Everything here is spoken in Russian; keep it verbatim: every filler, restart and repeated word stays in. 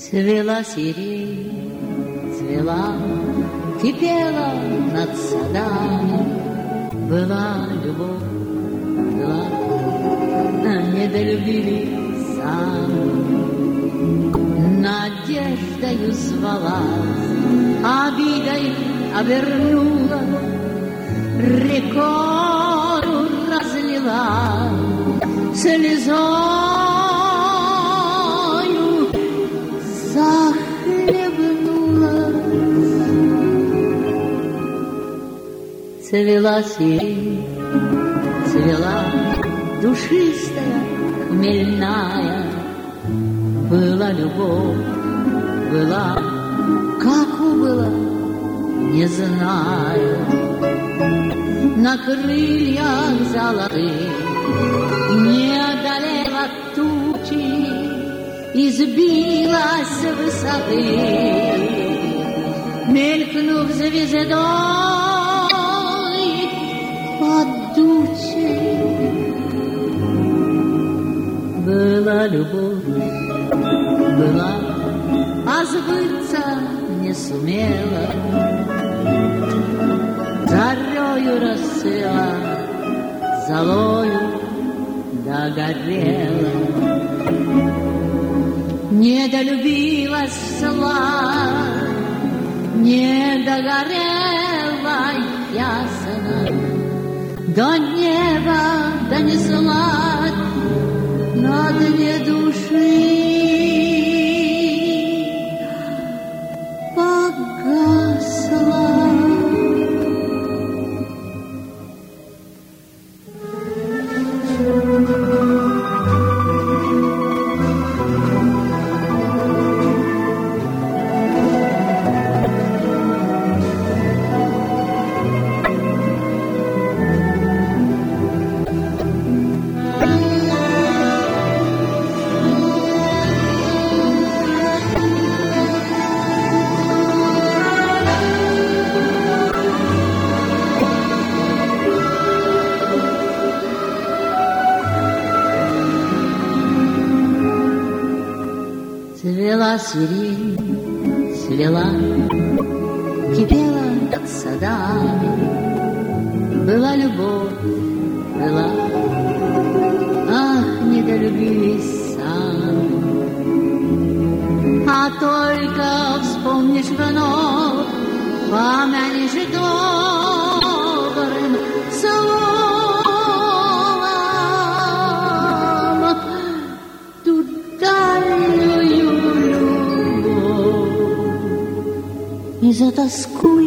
Цвела сирень, цвела, кипела над садами. Была любовь, была, недолюбили сами. Надеждою звалась, обидой обернула, рекою разлила, слезою захлебнулась. Цвела сирень, цвела душистая, хмельная. Была любовь, была, как убыла, не знаю. На крыльях золотых не одолела тучи и сбилась с высоты, мелькнув звездой под тучей. Была любовь, была, а сбыться не сумела. Зарею расцвела, золою догорела. Недолюбилась слава, не догорела ясно. До неба донесла на дне души. Цвела сирень, цвела, кипела над садами. Была любовь, была, ах, недолюбились сами. А только вспомнишь вновь, помянешь добрым словом ту дальнюю любовь, и затоскуешь